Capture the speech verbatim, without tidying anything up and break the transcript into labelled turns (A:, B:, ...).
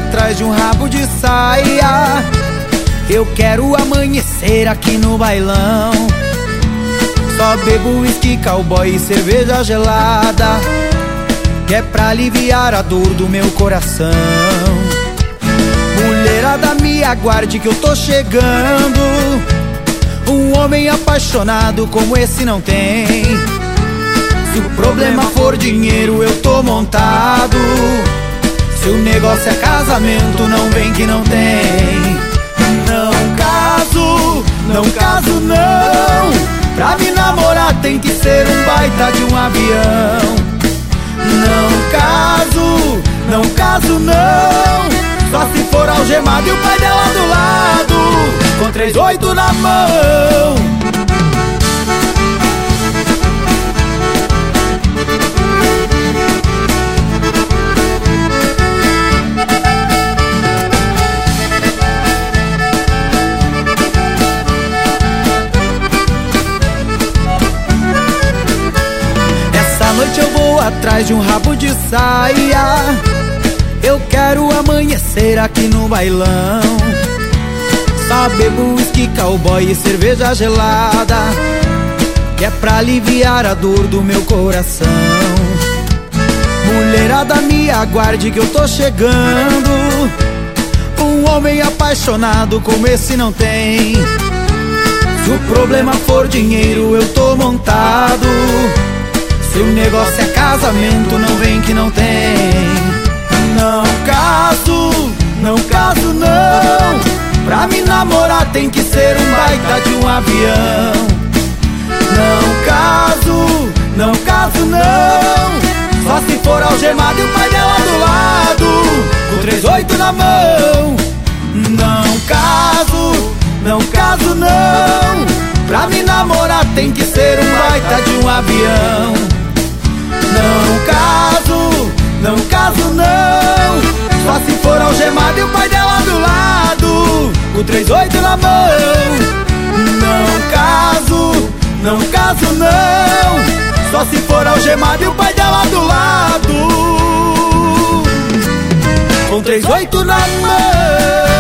A: atrás de um rabo de saia. Eu quero amanhecer aqui no bailão. Só bebo whisky, cowboy e cerveja gelada, que é pra aliviar a dor do meu coração. Mulherada, me aguarde que eu tô chegando. Um homem apaixonado como esse não tem. Se o problema for dinheiro, eu tô montado. Se o negócio é casamento, não vem que não tem. Não caso, não caso não. Pra me namorar tem que ser um baita de um avião. Não caso, não caso não. Só se for algemado e o pai dela do lado, com três oito na mão. Essa noite eu vou atrás de um rabo de saia. Eu quero amanhecer aqui no bailão. Só bebo whisky, cowboy e cerveja gelada, que é pra aliviar a dor do meu coração. Mulherada, me aguarde que eu tô chegando. Um homem apaixonado como esse não tem. Se o problema for dinheiro, eu tô montado. Se o negócio é casamento, não vem que não tem. Não caso, não caso não. Pra me namorar tem que ser um baita de um avião. Não caso, não caso não. Só se for algemado e o pai dela do lado, com três oito na mão. Não caso, não caso não. Pra me namorar tem que ser um baita de um avião. Não caso, não caso não. Só se for algemado e o pai dela do lado, com três oito na mão. Não caso, não caso não. Só se for algemado e o pai dela do lado, com três oito na mão.